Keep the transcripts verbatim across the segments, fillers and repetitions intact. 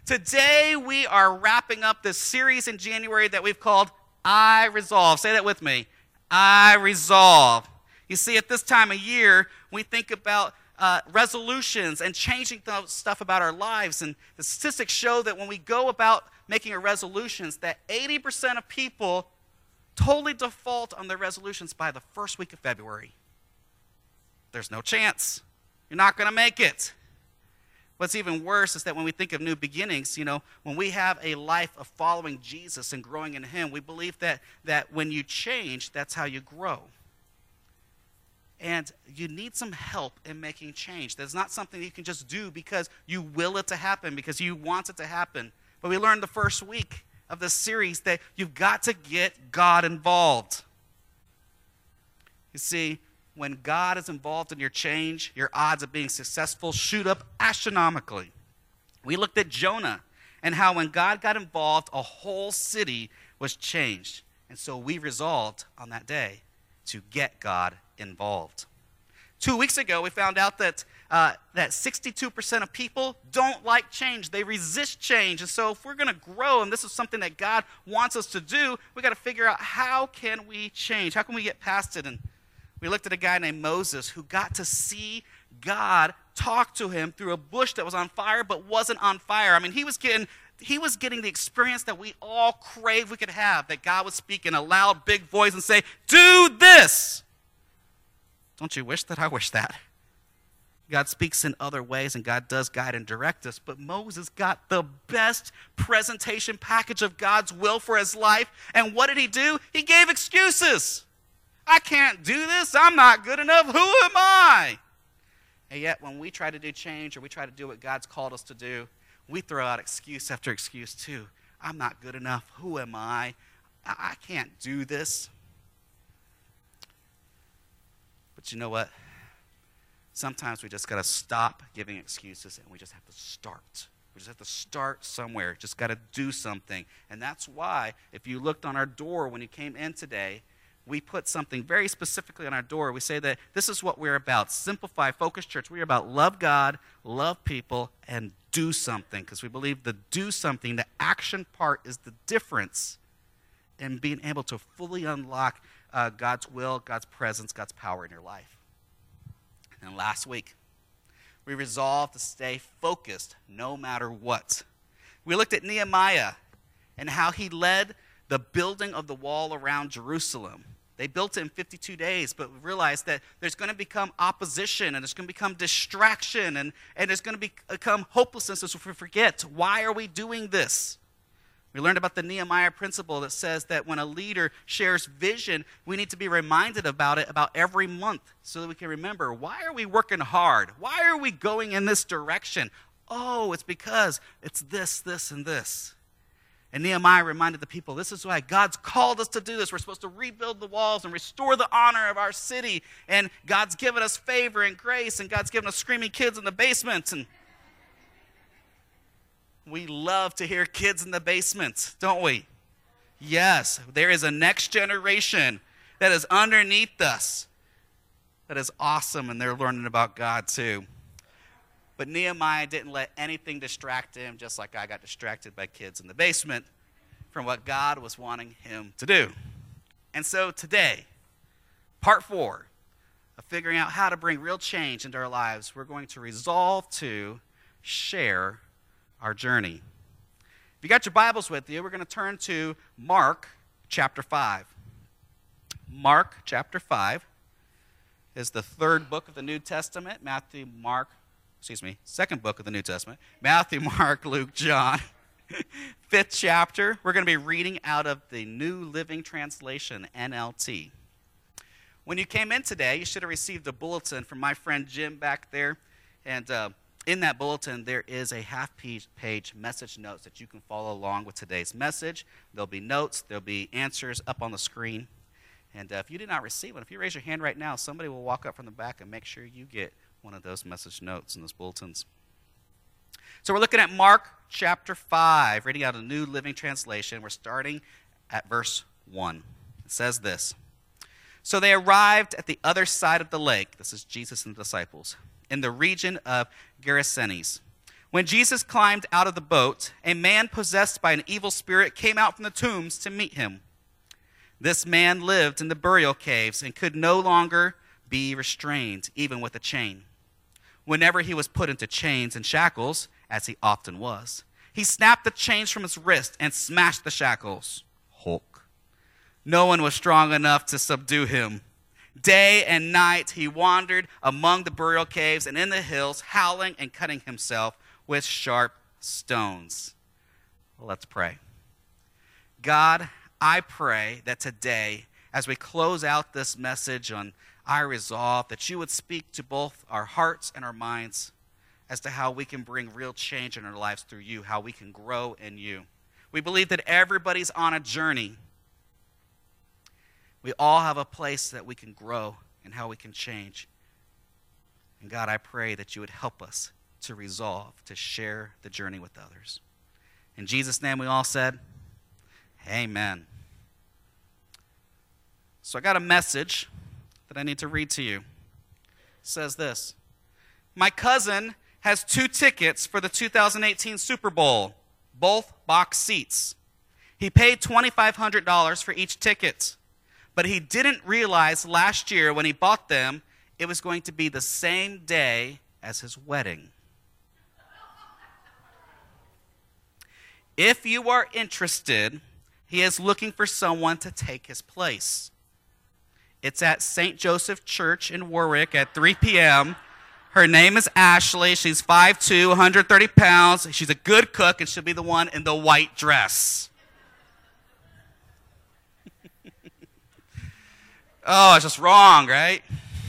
Today we are wrapping up this series in January that we've called I Resolve. Say that with me. I Resolve. You see, at this time of year, we think about uh, resolutions and changing th- stuff about our lives. And the statistics show that when we go about making our resolutions, that eighty percent of people totally default on their resolutions by the first week of February. There's no chance. You're not going to make it. What's even worse is that when we think of new beginnings, you know, when we have a life of following Jesus and growing in him, we believe that, that when you change, that's how you grow. And you need some help in making change. That's not something you can just do because you will it to happen, because you want it to happen. But we learned the first week of this series that you've got to get God involved. You see, when God is involved in your change, your odds of being successful shoot up astronomically. We looked at Jonah and how when God got involved, a whole city was changed. And so we resolved on that day to get God involved. Two weeks ago, we found out that uh, that sixty-two percent of people don't like change. They resist change. And so if we're going to grow, and this is something that God wants us to do, we got to figure out how can we change? How can we get past it? And we looked at a guy named Moses who got to see God talk to him through a bush that was on fire but wasn't on fire. I mean, he was getting he was getting the experience that we all crave we could have, that God would speak in a loud, big voice and say, "Do this." Don't you wish that? I wish that. God speaks in other ways, and God does guide and direct us, but Moses got the best presentation package of God's will for his life, and what did he do? He gave excuses. I can't do this. I'm not good enough. Who am I? And yet when we try to do change or we try to do what God's called us to do, we throw out excuse after excuse too. I'm not good enough. Who am I? I, I can't do this. But you know what? Sometimes we just got to stop giving excuses and we just have to start. We just have to start somewhere. Just got to do something. And that's why if you looked on our door when you came in today, we put something very specifically on our door. We say that this is what we're about. Simplify, Focus Church. We're about love God, love people, and do something. Because we believe the do something, the action part, is the difference in being able to fully unlock uh, God's will, God's presence, God's power in your life. And last week, we resolved to stay focused no matter what. We looked at Nehemiah and how he led the building of the wall around Jerusalem. They built it in fifty-two days, but we realized that there's going to become opposition, and there's going to become distraction, and, and there's going to be, become hopelessness if we forget, why are we doing this? We learned about the Nehemiah principle that says that when a leader shares vision, we need to be reminded about it about every month so that we can remember, why are we working hard? Why are we going in this direction? Oh, it's because it's this, this, and this. And Nehemiah reminded the people, this is why God's called us to do this. We're supposed to rebuild the walls and restore the honor of our city. And God's given us favor and grace, and God's given us screaming kids in the basement. And we love to hear kids in the basement, don't we? Yes, there is a next generation that is underneath us that is awesome, and they're learning about God too. But Nehemiah didn't let anything distract him, just like I got distracted by kids in the basement, from what God was wanting him to do. And so today, part four of figuring out how to bring real change into our lives, we're going to resolve to share our journey. If you got your Bibles with you, we're going to turn to Mark chapter five. Mark chapter five is the third book of the New Testament. Matthew, Mark, excuse me, second book of the New Testament. Matthew, Mark, Luke, John. Fifth chapter. We're going to be reading out of the New Living Translation, N L T. When you came in today, you should have received a bulletin from my friend Jim back there. And uh, in that bulletin, there is a half-page page message notes that you can follow along with today's message. There'll be notes. There'll be answers up on the screen. And uh, if you did not receive one, if you raise your hand right now, somebody will walk up from the back and make sure you get one of those message notes and those bulletins. So we're looking at Mark chapter five, reading out a New Living Translation. We're starting at verse one. It says this. So they arrived at the other side of the lake. This is Jesus and the disciples, in the region of Gerasenes. When Jesus climbed out of the boat, a man possessed by an evil spirit came out from the tombs to meet him. This man lived in the burial caves and could no longer be restrained, even with a chain. Whenever he was put into chains and shackles, as he often was, he snapped the chains from his wrist and smashed the shackles. Hulk. No one was strong enough to subdue him. Day and night he wandered among the burial caves and in the hills, howling and cutting himself with sharp stones. Well, let's pray. God, I pray that today, as we close out this message on I Resolve, that you would speak to both our hearts and our minds as to how we can bring real change in our lives through you, how we can grow in you. We believe that everybody's on a journey. We all have a place that we can grow and how we can change. And God, I pray that you would help us to resolve, to share the journey with others. In Jesus' name we all said, amen. So I got a message that I need to read to you. It says this: my cousin has two tickets for the two thousand eighteen Super Bowl, both box seats. He paid twenty-five hundred dollars for each ticket, but he didn't realize last year when he bought them, it was going to be the same day as his wedding. If you are interested, he is looking for someone to take his place. It's at Saint Joseph Church in Warwick at three p.m. Her name is Ashley. She's five foot two, one hundred thirty pounds. She's a good cook, and she'll be the one in the white dress. Oh, it's just wrong, right?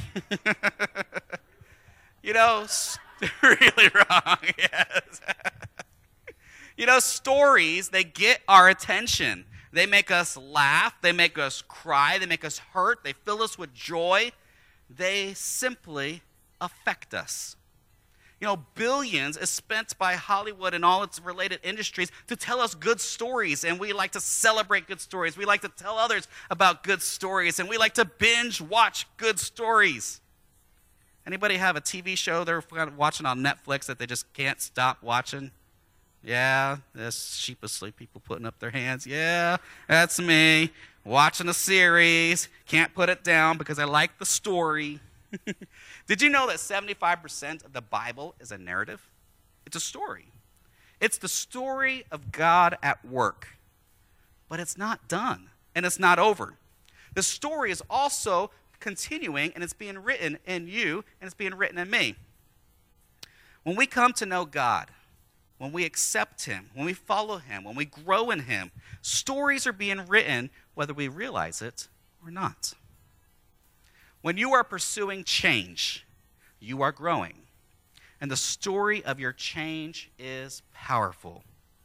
You know, really wrong, yes. You know, stories, they get our attention. They make us laugh. They make us cry. They make us hurt. They fill us with joy. They simply affect us. You know, billions is spent by Hollywood and all its related industries to tell us good stories, and we like to celebrate good stories. We like to tell others about good stories, and we like to binge watch good stories. Anybody have a T V show they're watching on Netflix that they just can't stop watching? Yeah, there's sheepishly people putting up their hands. Yeah, that's me, watching a series, can't put it down because I like the story. Did you know that seventy-five percent of the Bible is a narrative? It's a story. It's the story of God at work. But it's not done, and it's not over. The story is also continuing, and it's being written in you, and it's being written in me. When we come to know God, when we accept him, when we follow him, when we grow in him, stories are being written whether we realize it or not. When you are pursuing change, you are growing. And the story of your change is powerful.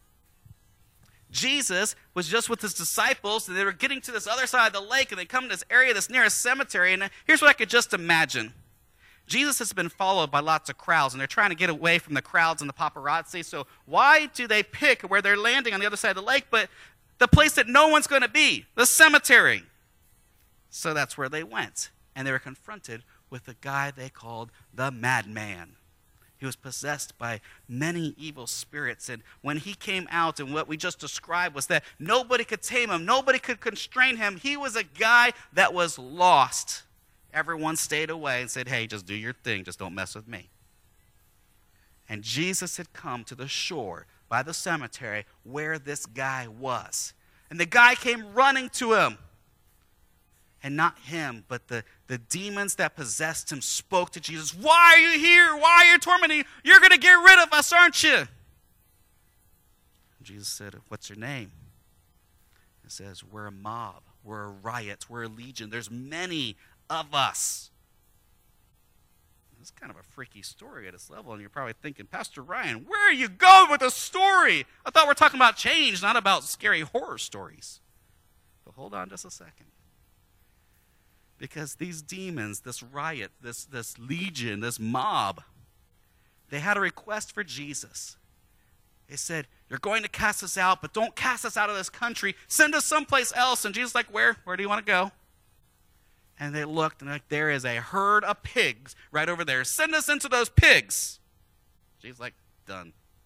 Jesus was just with his disciples, and they were getting to this other side of the lake, and they come to this area that's near a cemetery, and here's what I could just imagine. Jesus has been followed by lots of crowds, and they're trying to get away from the crowds and the paparazzi, so why do they pick where they're landing on the other side of the lake, but the place that no one's going to be, the cemetery? So that's where they went, and they were confronted with the guy they called the madman. He was possessed by many evil spirits, and when he came out, and what we just described was that nobody could tame him, nobody could constrain him. He was a guy that was lost. Everyone stayed away and said, hey, just do your thing, just don't mess with me. And Jesus had come to the shore by the cemetery where this guy was. And the guy came running to him. And not him, but the, the demons that possessed him spoke to Jesus. Why are you here? Why are you tormenting? You're going to get rid of us, aren't you? Jesus said, what's your name? It says, we're a mob. We're a riot. We're a legion. There's many of us. It's kind of a freaky story at this level, and you're probably thinking, Pastor Ryan, where are you going with the story? I thought we were talking about change, not about scary horror stories. But hold on just a second. Because these demons, this riot, this, this legion, this mob, they had a request for Jesus. They said, you're going to cast us out, but don't cast us out of this country. Send us someplace else. And Jesus is like, where? Where do you want to go? And they looked, and like, there is a herd of pigs right over there. Send us into those pigs. Jesus is like, done.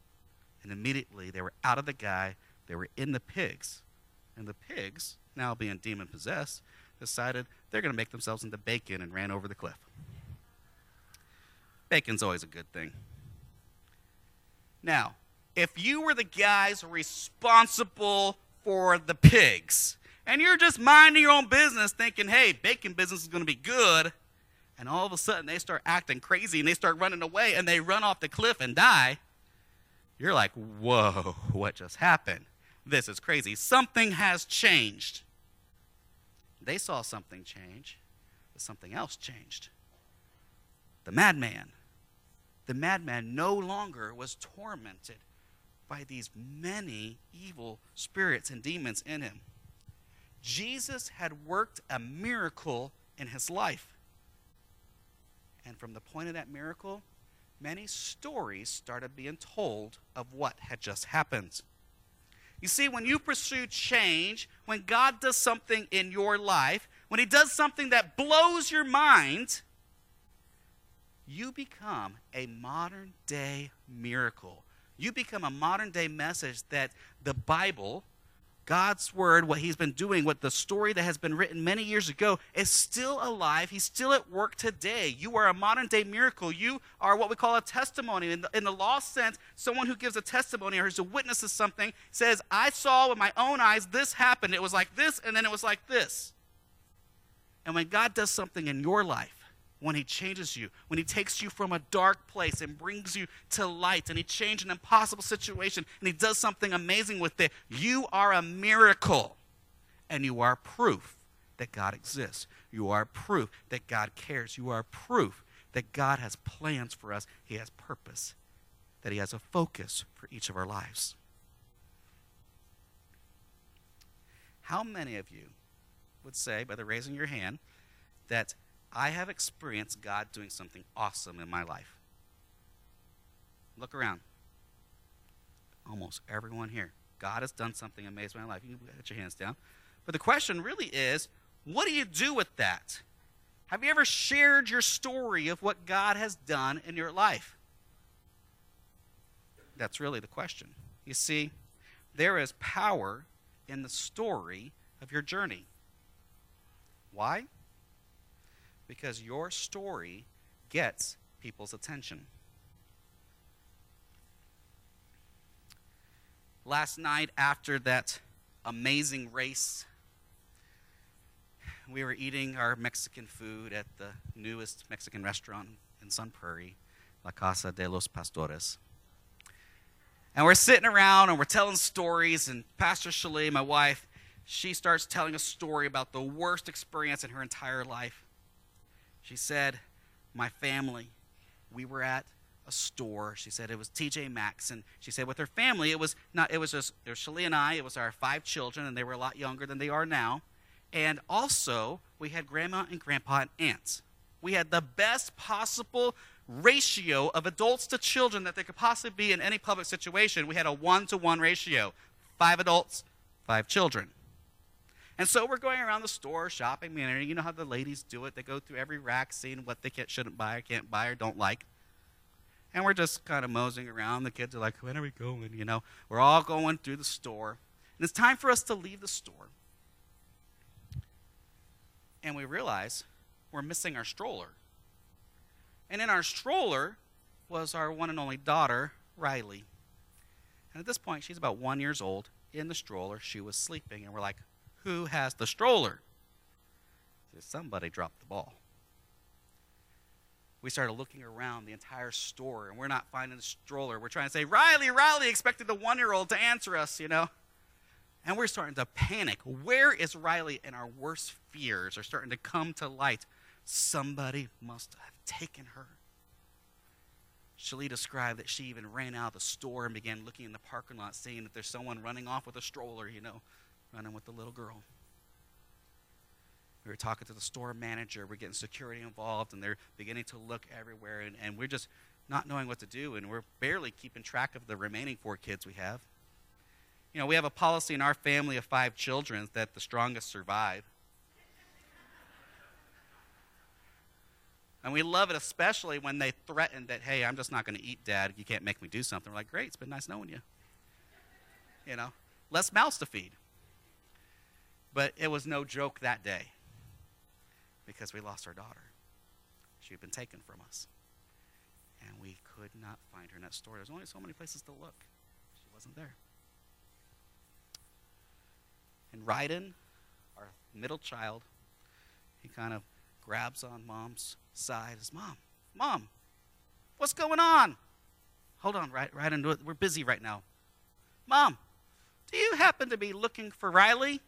And immediately they were out of the guy, they were in the pigs. And the pigs, now being demon-possessed, decided they're going to make themselves into bacon and ran over the cliff. Bacon's always a good thing. Now, if you were the guys responsible for the pigs, and you're just minding your own business thinking, hey, bacon business is going to be good, and all of a sudden they start acting crazy and they start running away and they run off the cliff and die, you're like, whoa, what just happened? This is crazy. Something has changed. They saw something change, but something else changed. The madman. The madman no longer was tormented by these many evil spirits and demons in him. Jesus had worked a miracle in his life. And from the point of that miracle, many stories started being told of what had just happened. You see, when you pursue change, when God does something in your life, when he does something that blows your mind, you become a modern day miracle. You become a modern day message that the Bible, God's word, what he's been doing, what the story that has been written many years ago is still alive. He's still at work today. You are a modern day miracle. You are what we call a testimony. In the, in the law sense, someone who gives a testimony or is a witness of something says, I saw with my own eyes this happened. It was like this, and then it was like this. And when God does something in your life, when he changes you, when he takes you from a dark place and brings you to light, and he changes an impossible situation, and he does something amazing with it, you are a miracle, and you are proof that God exists. You are proof that God cares. You are proof that God has plans for us. He has purpose, that he has a focus for each of our lives. How many of you would say, by the raising your hand, that I have experienced God doing something awesome in my life? Look around. Almost everyone here. God has done something amazing in my life. You can put your hands down. But the question really is, what do you do with that? Have you ever shared your story of what God has done in your life? That's really the question. You see, there is power in the story of your journey. Why? Because your story gets people's attention. Last night, after that amazing race, we were eating our Mexican food at the newest Mexican restaurant in Sun Prairie, La Casa de los Pastores. And we're sitting around and we're telling stories, and Pastor Shalee, my wife, she starts telling a story about the worst experience in her entire life. She said, my family, we were at a store. She said it was T J Maxx, and she said with her family, it was not. It was just it was Shalee and I. It was our five children, and they were a lot younger than they are now. And also, we had grandma and grandpa and aunts. We had the best possible ratio of adults to children that there could possibly be in any public situation. We had a one-to-one ratio, five adults, five children. And so we're going around the store shopping, and you know how the ladies do it. They go through every rack, seeing what they can't, shouldn't buy, or can't buy, or don't like. And we're just kind of moseying around. The kids are like, when are we going? You know, we're all going through the store. And it's time for us to leave the store. And we realize we're missing our stroller. And in our stroller was our one and only daughter, Riley. And at this point, she's about one years old. In the stroller, she was sleeping. And we're like, who has the stroller? So somebody dropped the ball. We started looking around the entire store, and we're not finding the stroller. We're trying to say, Riley, Riley, expected the one-year-old to answer us, you know. And we're starting to panic. Where is Riley? And our worst fears are starting to come to light. Somebody must have taken her. Shalee described that she even ran out of the store and began looking in the parking lot, seeing that there's someone running off with a stroller, you know, running with the little girl. We were talking to the store manager. We're getting security involved, and they're beginning to look everywhere, and, and we're just not knowing what to do, and we're barely keeping track of the remaining four kids we have. You know, we have a policy in our family of five children that the strongest survive. And we love it, especially when they threaten that, hey, I'm just not going to eat, Dad. You can't make me do something. We're like, great, it's been nice knowing you. you know, less mouths to feed. But it was no joke that day because we lost our daughter. She had been taken from us. And we could not find her in that store. There's only so many places to look. She wasn't there. And Ryden, our middle child, he kind of grabs on Mom's side. Says, Mom, Mom, what's going on? Hold on, Ryden, we're busy right now. Mom, do you happen to be looking for Riley?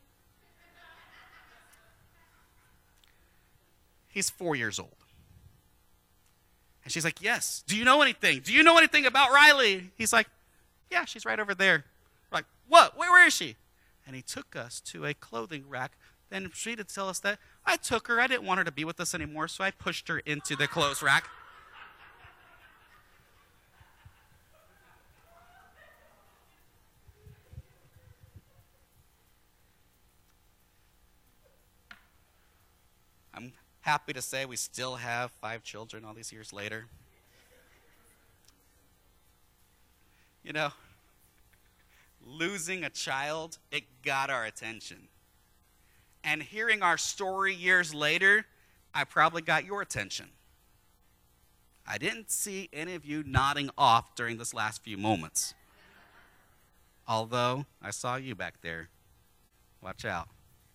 He's four years old. And she's like, yes. Do you know anything? Do you know anything about Riley? He's like, yeah, she's right over there. We're like, what? Where, where is she? And he took us to a clothing rack. Then she did tell us that I took her. I didn't want her to be with us anymore, so I pushed her into the clothes rack. I'm happy to say we still have five children all these years later. You know, losing a child, it got our attention. And hearing our story years later, I probably got your attention. I didn't see any of you nodding off during this last few moments. Although, I saw you back there. Watch out.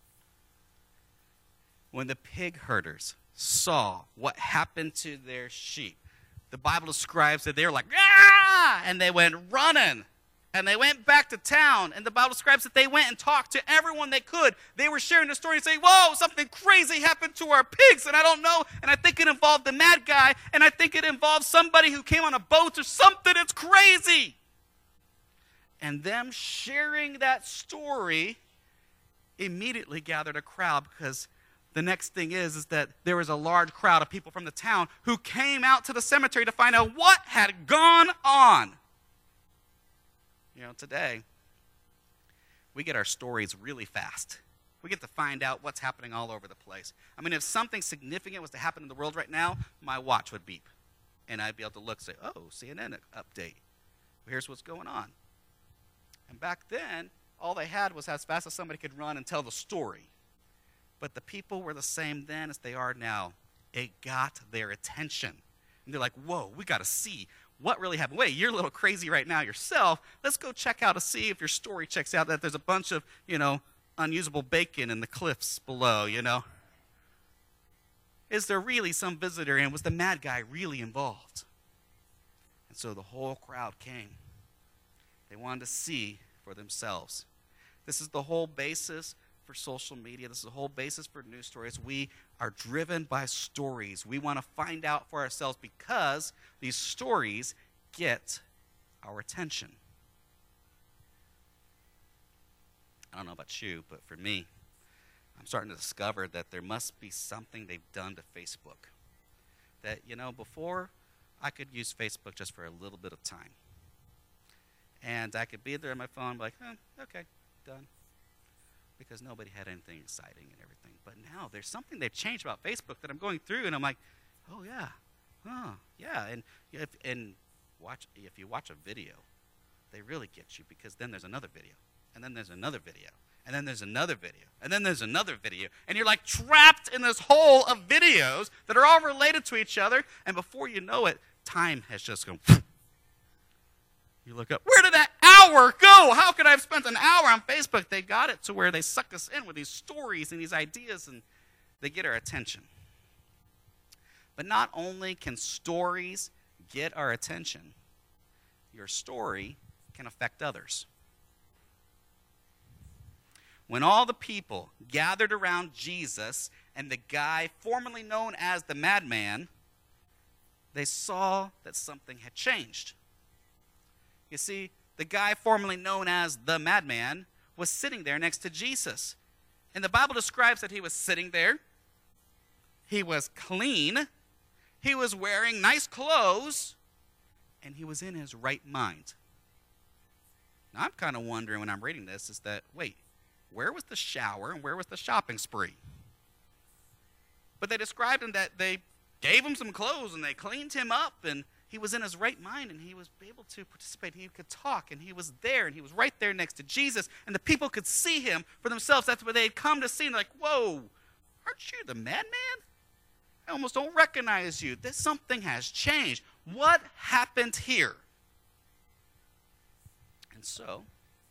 When the pig herders saw what happened to their sheep, the Bible describes that they were like, ah! And they went running. And they went back to town. And the Bible describes that they went and talked to everyone they could. They were sharing the story and saying, whoa, something crazy happened to our pigs. And I don't know. And I think it involved the mad guy. And I think it involved somebody who came on a boat or something. It's crazy. And them sharing that story immediately gathered a crowd, because the next thing is, is that there was a large crowd of people from the town who came out to the cemetery to find out what had gone on. You know, today, we get our stories really fast. We get to find out what's happening all over the place. I mean, if something significant was to happen in the world right now, my watch would beep. And I'd be able to look and say, oh, C N N update. Here's what's going on. And back then, all they had was as fast as somebody could run and tell the story. But the people were the same then as they are now. It got their attention. And they're like, whoa, we got to see what really happened. Wait, you're a little crazy right now yourself. Let's go check out to see if your story checks out that there's a bunch of, you know, unusable bacon in the cliffs below, you know. Is there really some visitor, and was the mad guy really involved? And so the whole crowd came. They wanted to see for themselves. This is the whole basis for social media. This is the whole basis for news stories. We are driven by stories. We want to find out for ourselves because these stories get our attention. I don't know about you, but for me, I'm starting to discover that there must be something they've done to Facebook. That, you know, before I could use Facebook just for a little bit of time. And I could be there on my phone, like, eh, okay, done. Because nobody had anything exciting and everything. But now there's something they've changed about Facebook that I'm going through, and I'm like, oh yeah, huh, yeah. And if and watch if you watch a video, they really get you, because then there's another video, and then there's another video, and then there's another video, and then there's another video, and you're like trapped in this hole of videos that are all related to each other, and before you know it, time has just gone. You look up, where did that hour go? How could I have spent an hour on Facebook? They got it to where they suck us in with these stories and these ideas, and they get our attention. But not only can stories get our attention, your story can affect others. When all the people gathered around Jesus and the guy formerly known as the madman, they saw that something had changed. You see, the guy formerly known as the madman was sitting there next to Jesus. And the Bible describes that he was sitting there. He was clean. He was wearing nice clothes. And he was in his right mind. Now, I'm kind of wondering when I'm reading this is that, wait, where was the shower and where was the shopping spree? But they described him that they gave him some clothes and they cleaned him up and he was in his right mind, and he was able to participate. He could talk, and he was there, and he was right there next to Jesus, and the people could see him for themselves. That's what they had come to see, and they're like, whoa, aren't you the madman? I almost don't recognize you. This something has changed. What happened here? And so,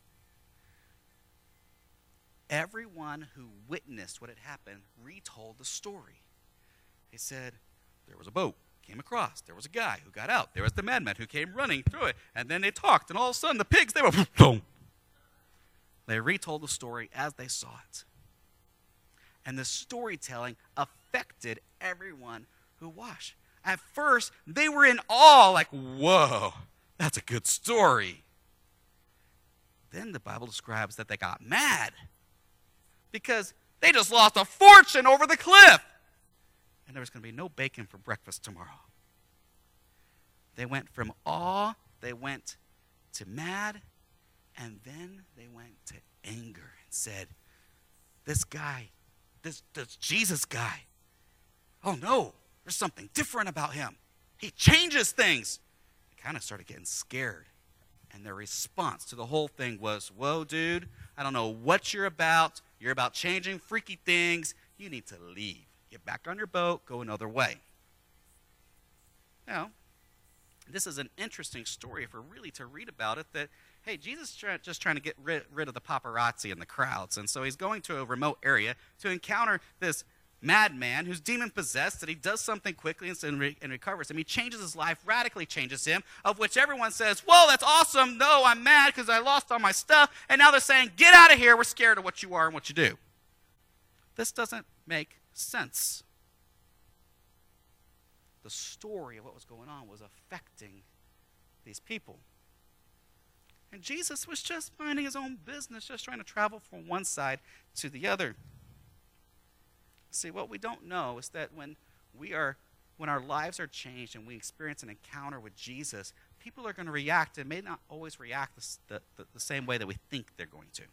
everyone who witnessed what had happened retold the story. They said, there was a boat, came across. There was a guy who got out. There was the madman who came running through it. And then they talked, and all of a sudden the pigs, they were boom. They retold the story as they saw it. And the storytelling affected everyone who watched. At first, they were in awe, like, whoa, that's a good story. Then the Bible describes that they got mad because they just lost a fortune over the cliff. And there was going to be no bacon for breakfast tomorrow. They went from awe, they went to mad, and then they went to anger and said, this guy, this, this Jesus guy, oh no, there's something different about him. He changes things. They kind of started getting scared. And their response to the whole thing was, whoa, dude, I don't know what you're about. You're about changing freaky things. You need to leave. Get back on your boat. Go another way. Now, this is an interesting story if we're really to read about it, that, hey, Jesus is try, just trying to get rid, rid of the paparazzi and the crowds. And so he's going to a remote area to encounter this madman who's demon-possessed, that he does something quickly and, and, re, and recovers him. He changes his life, radically changes him, of which everyone says, whoa, that's awesome. No, I'm mad because I lost all my stuff. And now they're saying, get out of here. We're scared of what you are and what you do. This doesn't make sense. The story of what was going on was affecting these people. And Jesus was just minding his own business, just trying to travel from one side to the other. See, what we don't know is that when we are, when our lives are changed and we experience an encounter with Jesus, people are going to react and may not always react the, the, the same way that we think they're going to.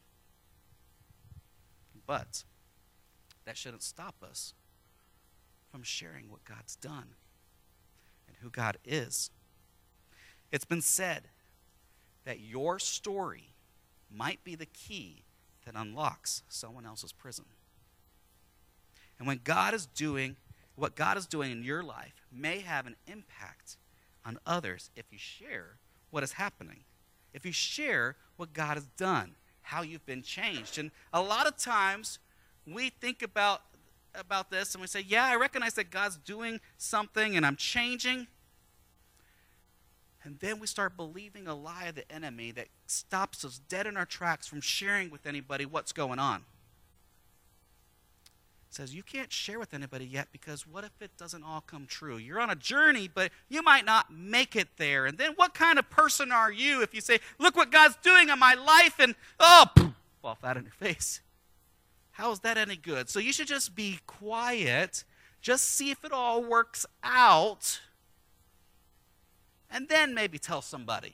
But that shouldn't stop us from sharing what God's done and who God is. It's been said that your story might be the key that unlocks someone else's prison. And when God is doing, what God is doing in your life may have an impact on others if you share what is happening. If you share what God has done, how you've been changed. And a lot of times we think about, about this and we say, yeah, I recognize that God's doing something and I'm changing. And then we start believing a lie of the enemy that stops us dead in our tracks from sharing with anybody what's going on. Says you can't share with anybody yet because what if it doesn't all come true? You're on a journey, but you might not make it there. And then what kind of person are you if you say, look what God's doing in my life, and oh, poof, fall flat on your face? How is that any good? So you should just be quiet, just see if it all works out, and then maybe tell somebody.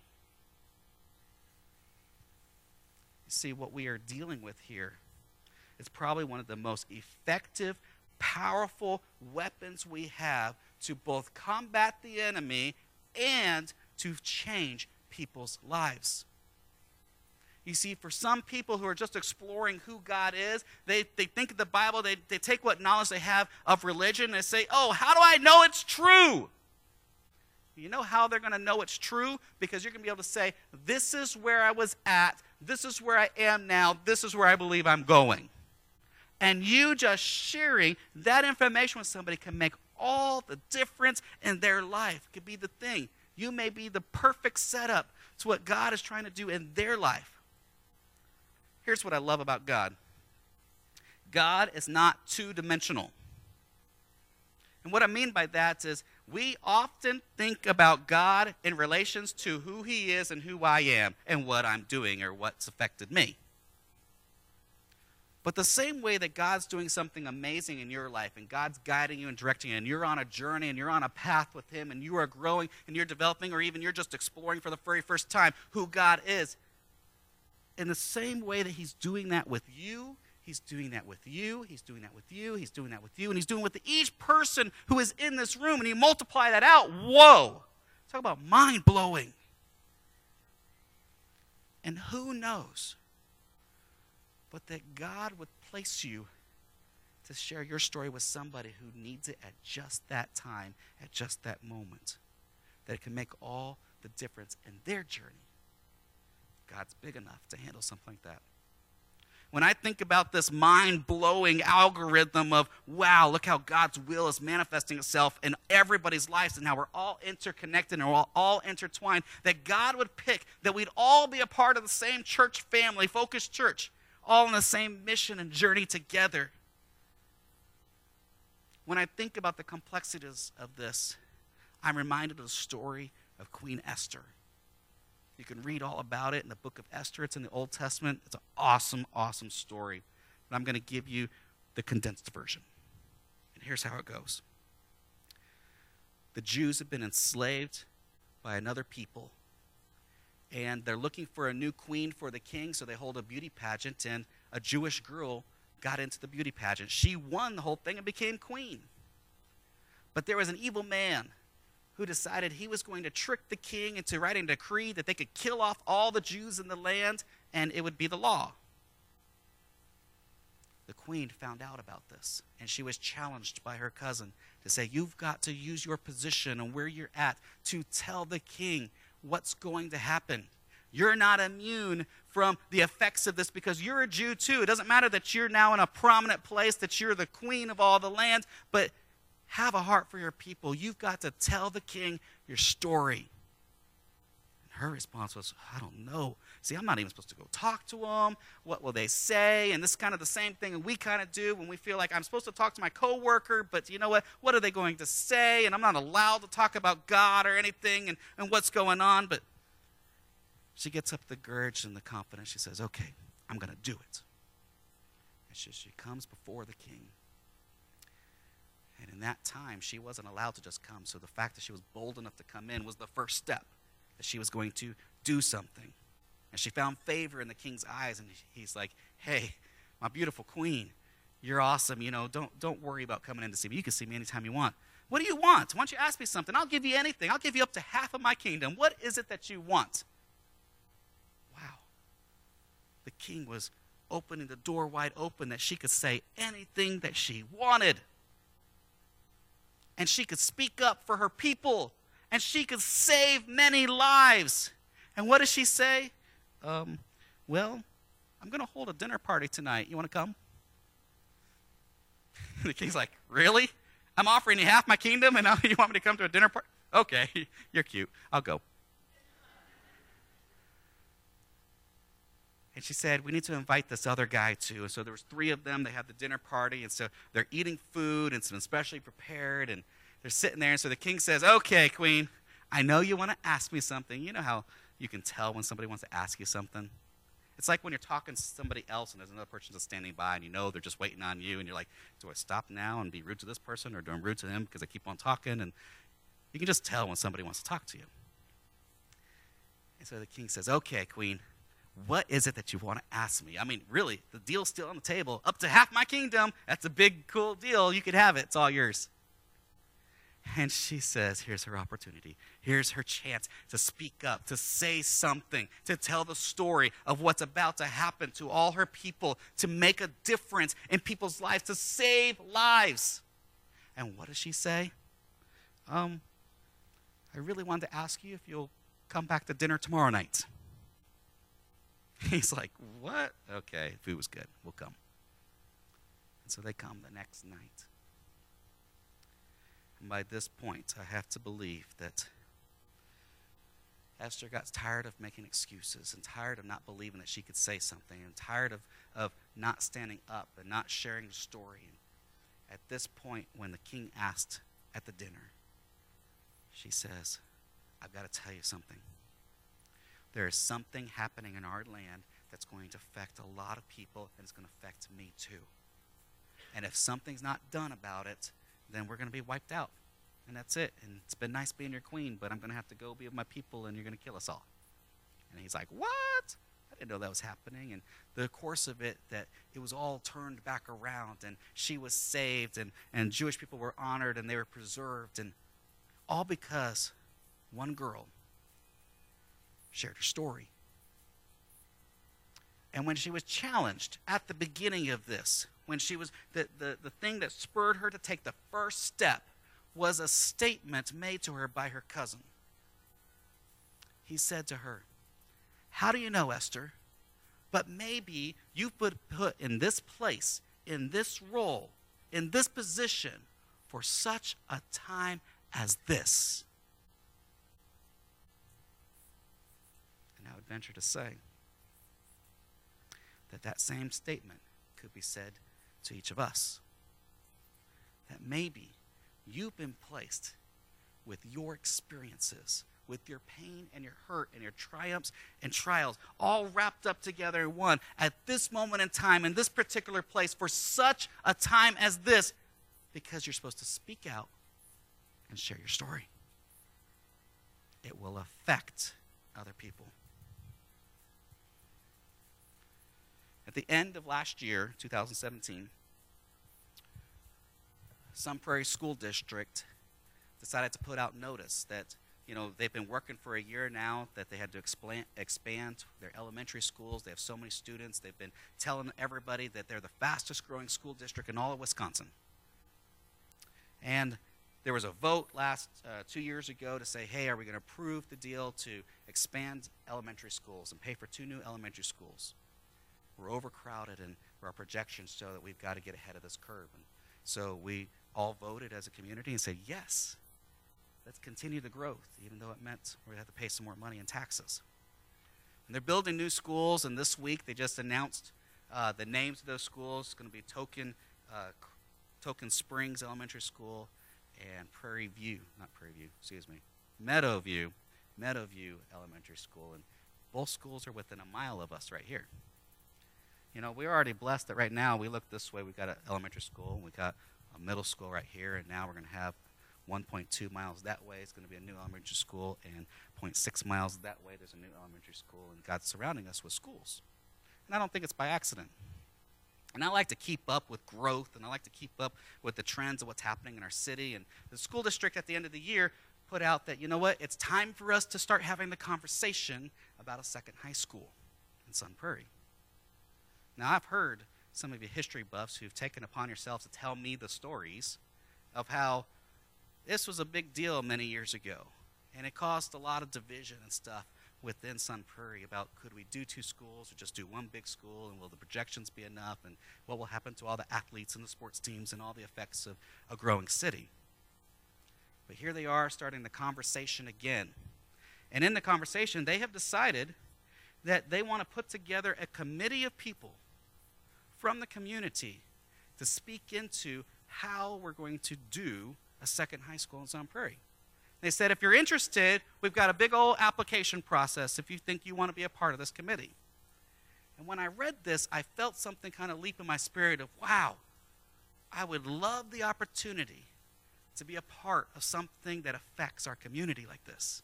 You see, what we are dealing with here is probably one of the most effective, powerful weapons we have to both combat the enemy and to change people's lives. You see, for some people who are just exploring who God is, they, they think of the Bible, they, they take what knowledge they have of religion, and they say, oh, how do I know it's true? You know how they're going to know it's true? Because you're going to be able to say, this is where I was at, this is where I am now, this is where I believe I'm going. And you just sharing that information with somebody can make all the difference in their life. It could be the thing. You may be the perfect setup to what God is trying to do in their life. Here's what I love about God. God is not two-dimensional. And what I mean by that is we often think about God in relations to who he is and who I am and what I'm doing or what's affected me. But the same way that God's doing something amazing in your life and God's guiding you and directing you and you're on a journey and you're on a path with him and you are growing and you're developing or even you're just exploring for the very first time who God is, in the same way that he's doing that with you, he's doing that with you, he's doing that with you, he's doing that with you, and he's doing it with each person who is in this room, and you multiply that out, whoa, Talk about mind-blowing. And who knows but that God would place you to share your story with somebody who needs it at just that time, at just that moment. That it can make all the difference in their journey. God's big enough to handle something like that. When I think about this mind-blowing algorithm of, wow, look how God's will is manifesting itself in everybody's lives and how we're all interconnected and we're all, all intertwined, that God would pick that we'd all be a part of the same church family, Focus Church, all on the same mission and journey together. When I think about the complexities of this, I'm reminded of the story of Queen Esther. You can read all about it in the book of Esther. It's in the Old Testament. It's an awesome, awesome story. But I'm going to give you the condensed version. And here's how it goes. The Jews have been enslaved by another people. And they're looking for a new queen for the king, so they hold a beauty pageant. And a Jewish girl got into the beauty pageant. She won the whole thing and became queen. But there was an evil man who decided he was going to trick the king into writing a decree that they could kill off all the Jews in the land, and it would be the law. The queen found out about this, and she was challenged by her cousin to say, you've got to use your position and where you're at to tell the king what's going to happen. You're not immune from the effects of this because you're a Jew too. It doesn't matter that you're now in a prominent place, that you're the queen of all the land, but have a heart for your people. You've got to tell the king your story. And her response was, I don't know. See, I'm not even supposed to go talk to them. What will they say? And this is kind of the same thing we kind of do when we feel like I'm supposed to talk to my coworker, but you know what? What are they going to say? And I'm not allowed to talk about God or anything and, and what's going on. But she gets up the courage and the confidence. She says, okay, I'm going to do it. And she, she comes before the king. And in that time, she wasn't allowed to just come. So the fact that she was bold enough to come in was the first step, that she was going to do something. And she found favor in the king's eyes, and he's like, hey, my beautiful queen, you're awesome. You know, don't, don't worry about coming in to see me. You can see me anytime you want. What do you want? Why don't you ask me something? I'll give you anything. I'll give you up to half of my kingdom. What is it that you want? Wow. The king was opening the door wide open that she could say anything that she wanted. And she could speak up for her people. And she could save many lives. And what does she say? Um, well, I'm going to hold a dinner party tonight. You want to come? The king's like, really? I'm offering you half my kingdom and now you want me to come to a dinner party? Okay, you're cute. I'll go. And she said, we need to invite this other guy too. And so there was three of them. They had the dinner party. And so they're eating food and some specially prepared. And they're sitting there. And so the king says, okay, queen, I know you want to ask me something. You know how you can tell when somebody wants to ask you something? It's like when you're talking to somebody else and there's another person just standing by and you know they're just waiting on you. And you're like, do I stop now and be rude to this person or do I be rude to him because I keep on talking? And you can just tell when somebody wants to talk to you. And so the king says, okay, queen, what is it that you want to ask me? I mean, really, the deal's still on the table. Up to half my kingdom. That's a big, cool deal. You could have it. It's all yours. And she says, here's her opportunity. Here's her chance to speak up, to say something, to tell the story of what's about to happen to all her people, to make a difference in people's lives, to save lives. And what does she say? Um, I really wanted to ask you if you'll come back to dinner tomorrow night. He's like, what? Okay, food was good. We'll come. And so they come the next night. And by this point, I have to believe that Esther got tired of making excuses and tired of not believing that she could say something and tired of, of not standing up and not sharing the story. And at this point, when the king asked at the dinner, she says, I've got to tell you something. There is something happening in our land that's going to affect a lot of people, and it's going to affect me too. And if something's not done about it, then we're going to be wiped out. And that's it. And it's been nice being your queen, but I'm going to have to go be with my people, and you're going to kill us all. And he's like, what? I didn't know that was happening. And the course of it, that it was all turned back around, and she was saved, and, and Jewish people were honored, and they were preserved, and all because one girl shared her story. And when she was challenged at the beginning of this, when she was, the, the, the thing that spurred her to take the first step was a statement made to her by her cousin. He said to her, "How do you know, Esther? But maybe you've been put in this place, in this role, in this position for such a time as this." And I would venture to say that that same statement could be said to each of us. That maybe you've been placed with your experiences, with your pain and your hurt and your triumphs and trials, all wrapped up together in one at this moment in time, in this particular place, for such a time as this, because you're supposed to speak out and share your story. It will affect other people. At the end of last year, two thousand seventeen, Sun Prairie School District decided to put out notice that, you know, they've been working for a year now, that they had to expand, expand their elementary schools. They have so many students. They've been telling everybody that they're the fastest growing school district in all of Wisconsin. And there was a vote last uh, two years ago to say, hey, are we going to approve the deal to expand elementary schools and pay for two new elementary schools? We're overcrowded, and our projections show that we've got to get ahead of this curve. And so we all voted as a community and said, yes, let's continue the growth, even though it meant we had to pay some more money in taxes. And they're building new schools, and this week they just announced uh, the names of those schools. It's going to be Token, uh, Token Springs Elementary School and Prairie View, not Prairie View, excuse me, Meadowview, Meadowview Elementary School. And both schools are within a mile of us right here. You know, we're already blessed that right now we look this way. We've got an elementary school, and we've got a middle school right here, and now we're going to have one point two miles that way is going to be a new elementary school, and zero point six miles that way there's a new elementary school, and God's surrounding us with schools. And I don't think it's by accident. And I like to keep up with growth, and I like to keep up with the trends of what's happening in our city. And the school district at the end of the year put out that, you know what, it's time for us to start having the conversation about a second high school in Sun Prairie. Now, I've heard some of you history buffs who've taken upon yourselves to tell me the stories of how this was a big deal many years ago, and it caused a lot of division and stuff within Sun Prairie about could we do two schools or just do one big school, and will the projections be enough, and what will happen to all the athletes and the sports teams and all the effects of a growing city. But here they are starting the conversation again. And in the conversation, they have decided that they want to put together a committee of people from the community to speak into how we're going to do a second high school in Sun Prairie. They said, if you're interested, we've got a big old application process if you think you want to be a part of this committee. And when I read this, I felt something kind of leap in my spirit of, wow, I would love the opportunity to be a part of something that affects our community like this.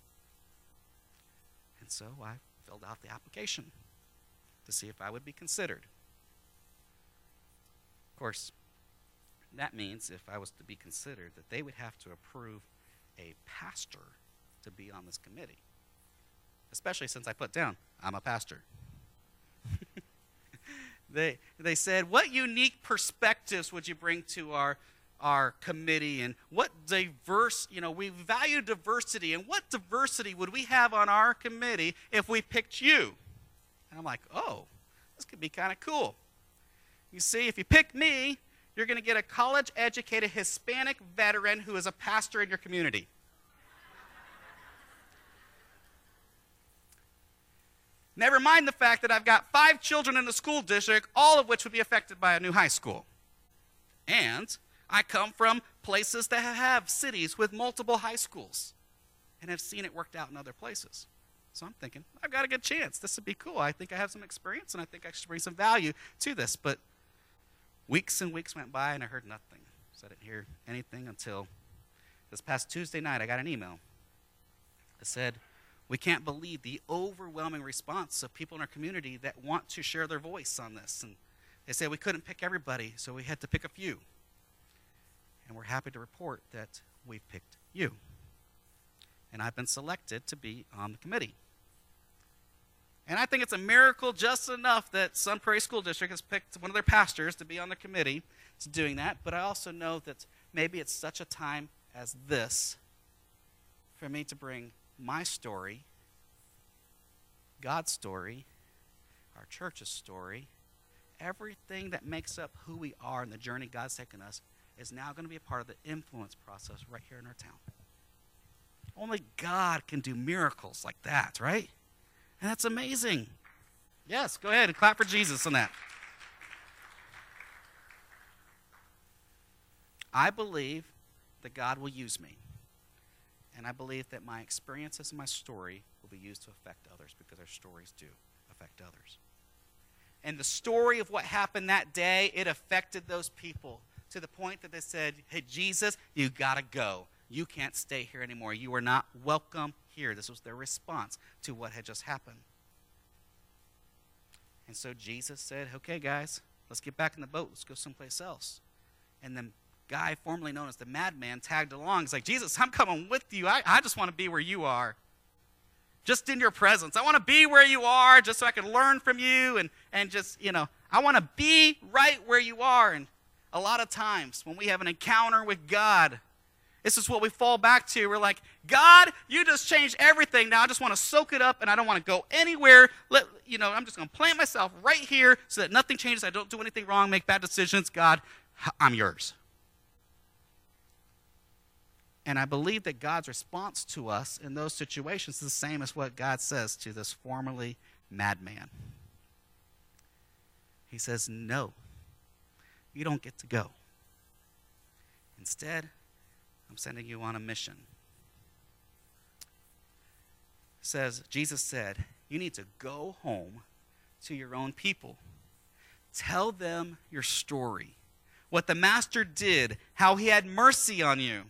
And so I filled out the application to see if I would be considered. Of course, that means if I was to be considered that they would have to approve a pastor to be on this committee, especially since I put down, I'm a pastor. they, they said, what unique perspectives would you bring to our, our committee, and what diverse, you know, we value diversity, and what diversity would we have on our committee if we picked you? And I'm like, oh, this could be kind of cool. You see, if you pick me, you're going to get a college-educated Hispanic veteran who is a pastor in your community. Never mind the fact that I've got five children in the school district, all of which would be affected by a new high school. And I come from places that have cities with multiple high schools and have seen it worked out in other places. So I'm thinking, I've got a good chance. This would be cool. I think I have some experience, and I think I should bring some value to this. But weeks and weeks went by, and I heard nothing. So I didn't hear anything until this past Tuesday night. I got an email. It said, we can't believe the overwhelming response of people in our community that want to share their voice on this. And they said we couldn't pick everybody, so we had to pick a few. And we're happy to report that we've picked you. And I've been selected to be on the committee. And I think it's a miracle just enough that Sun Prairie School District has picked one of their pastors to be on the committee to doing that. But I also know that maybe it's such a time as this for me to bring my story, God's story, our church's story, everything that makes up who we are and the journey God's taken us is now going to be a part of the influence process right here in our town. Only God can do miracles like that, right? And that's amazing. Yes, go ahead and clap for Jesus on that. I believe that God will use me. And I believe that my experiences and my story will be used to affect others because our stories do affect others. And the story of what happened that day, it affected those people to the point that they said, hey, Jesus, you got to go. You can't stay here anymore. You are not welcome here. This was their response to what had just happened. And so Jesus said, okay, guys, let's get back in the boat. Let's go someplace else. And the guy formerly known as the madman tagged along. He's like, Jesus, I'm coming with you. I, I just want to be where you are. Just in your presence. I want to be where you are just so I can learn from you and, and just, you know, I want to be right where you are. And a lot of times when we have an encounter with God, this is what we fall back to. We're like, God, you just changed everything. Now I just want to soak it up and I don't want to go anywhere. Let, you know, I'm just going to plant myself right here so that nothing changes. I don't do anything wrong, make bad decisions. God, I'm yours. And I believe that God's response to us in those situations is the same as what God says to this formerly madman. He says, no, you don't get to go. Instead, I'm sending you on a mission. It says, Jesus said, you need to go home to your own people. Tell them your story, what the master did, how he had mercy on you.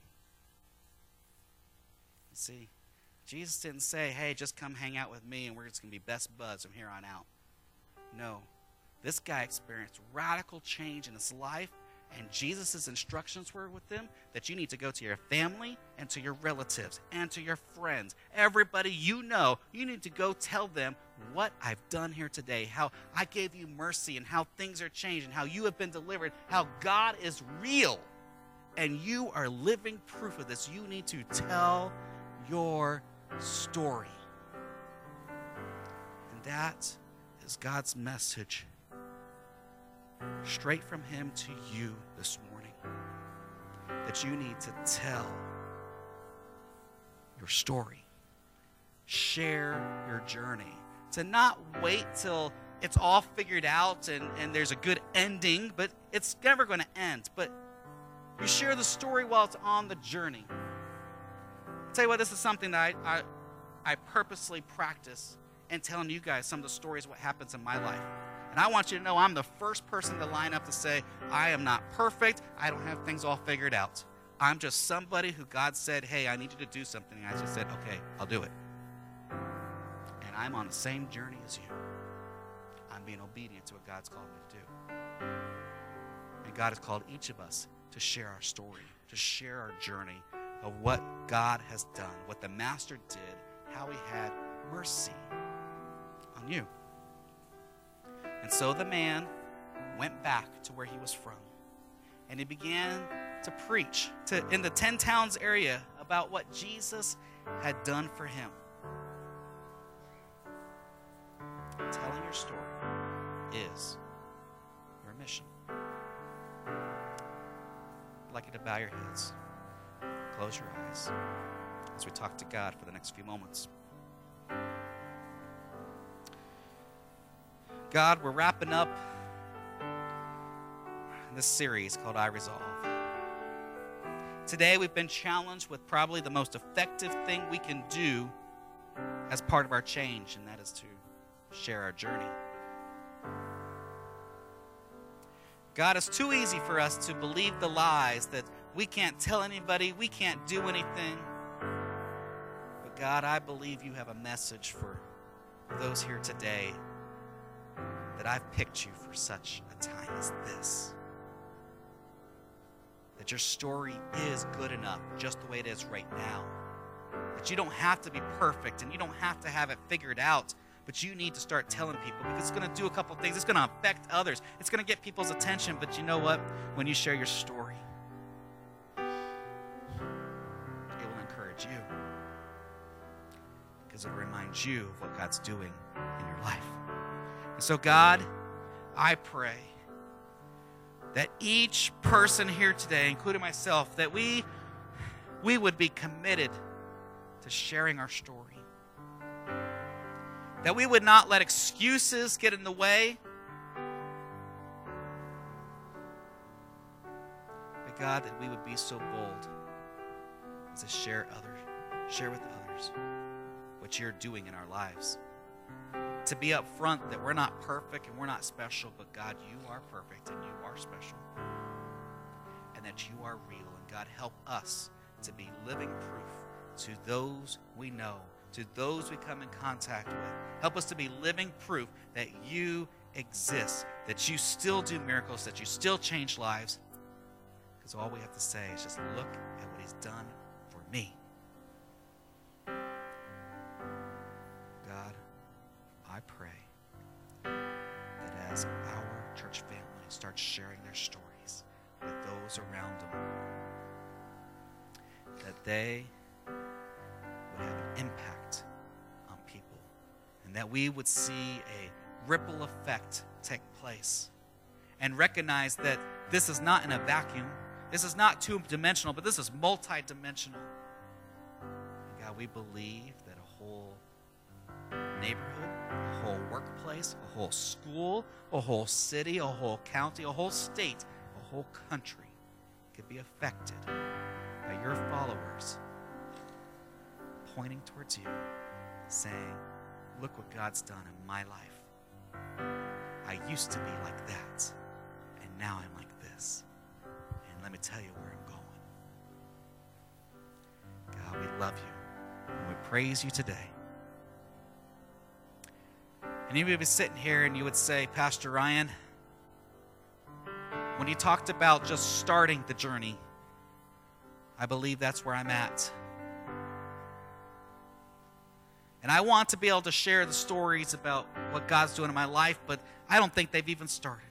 See, Jesus didn't say, hey, just come hang out with me and we're just going to be best buds from here on out. No, this guy experienced radical change in his life, and Jesus' instructions were with him that you need to go to your family and to your relatives and to your friends. Everybody you know, you need to go tell them what I've done here today, how I gave you mercy and how things are changed and how you have been delivered, how God is real. And you are living proof of this. You need to tell your story. And that is God's message straight from him to you this morning. That you need to tell your story. Share your journey. To not wait till it's all figured out and, and there's a good ending, but it's never going to end. But you share the story while it's on the journey. I'll tell you what, this is something that I, I, I purposely practice in telling you guys some of the stories of what happens in my life. And I want you to know I'm the first person to line up to say, I am not perfect. I don't have things all figured out. I'm just somebody who God said, hey, I need you to do something. And I just said, okay, I'll do it. And I'm on the same journey as you. I'm being obedient to what God's called me to do. And God has called each of us to share our story, to share our journey of what God has done, what the Master did, how he had mercy on you. And so the man went back to where he was from, and he began to preach to in the ten towns area about what Jesus had done for him. Telling your story is your mission. I'd like you to bow your heads, close your eyes as we talk to God for the next few moments. God, we're wrapping up this series called I Resolve. Today we've been challenged with probably the most effective thing we can do as part of our change, and that is to share our journey. God, it's too easy for us to believe the lies that we can't tell anybody, we can't do anything. But God, I believe you have a message for those here today, that I've picked you for such a time as this. That your story is good enough just the way it is right now. That you don't have to be perfect and you don't have to have it figured out, but you need to start telling people, because it's going to do a couple things. It's going to affect others. It's going to get people's attention. But you know what? When you share your story, it will encourage you, because it'll remind you of what God's doing in your life. And so, God, I pray that each person here today, including myself, that we, we would be committed to sharing our story. That we would not let excuses get in the way. But God, that we would be so bold as to share others, share with others what you're doing in our lives. To be up front that we're not perfect and we're not special, but God, you are perfect and you are special. And that you are real. And God, help us to be living proof to those we know, to those we come in contact with. Help us to be living proof that you exist, that you still do miracles, that you still change lives. Because all we have to say is just look at what he's done for me. God, I pray that as our church family starts sharing their stories with those around them, that they would have an impact on people, and that we would see a ripple effect take place, and recognize that this is not in a vacuum. This is not two-dimensional, but this is multi-dimensional. And God, we believe that a whole neighborhood, a whole workplace, a whole school, a whole city, a whole county, a whole state, a whole country could be affected by your followers pointing towards you, saying, look what God's done in my life. I used to be like that, and now I'm like this. And let me tell you where I'm going. God, we love you, and we praise you today. And you would be sitting here and you would say, Pastor Ryan, when you talked about just starting the journey, I believe that's where I'm at. And I want to be able to share the stories about what God's doing in my life, but I don't think they've even started.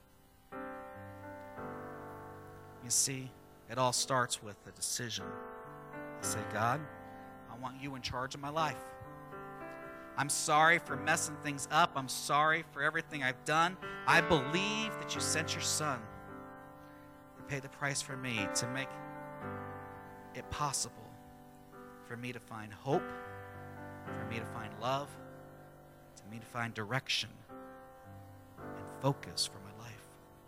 You see, it all starts with a decision. You say, God, I want you in charge of my life. I'm sorry for messing things up. I'm sorry for everything I've done. I believe that you sent your son to pay the price for me, to make it possible for me to find hope, for me to find love, to me to find direction and focus for my life.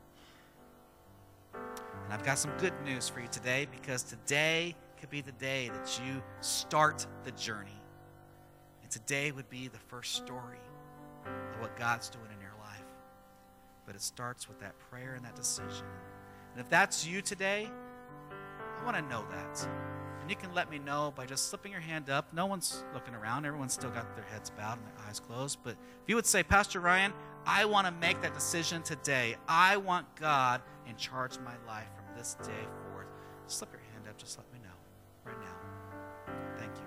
And I've got some good news for you today, because today could be the day that you start the journey. And today would be the first story of what God's doing in your life. But it starts with that prayer and that decision. And if that's you today, I want to know that. And you can let me know by just slipping your hand up. No one's looking around. Everyone's still got their heads bowed and their eyes closed. But if you would say, Pastor Ryan, I want to make that decision today. I want God in charge of my life from this day forward. Slip your hand up. Just let me know right now. Thank you.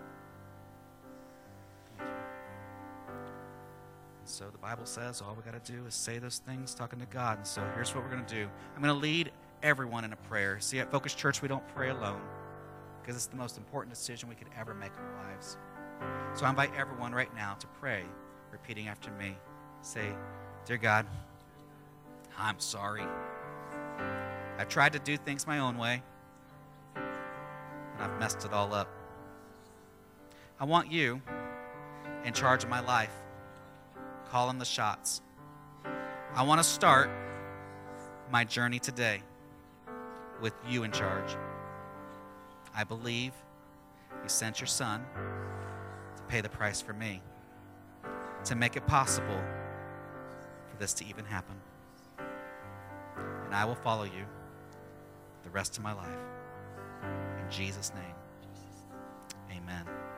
Thank you. And so the Bible says all we got to do is say those things talking to God. And so here's what we're going to do. I'm going to lead everyone in a prayer. See, at Focus Church, we don't pray alone, because it's the most important decision we could ever make in our lives. So I invite everyone right now to pray, repeating after me. Say, Dear God, I'm sorry. I've tried to do things my own way, and I've messed it all up. I want you in charge of my life, calling the shots. I want to start my journey today with you in charge. I believe you sent your son to pay the price for me, to make it possible for this to even happen. And I will follow you the rest of my life. In Jesus' name, amen.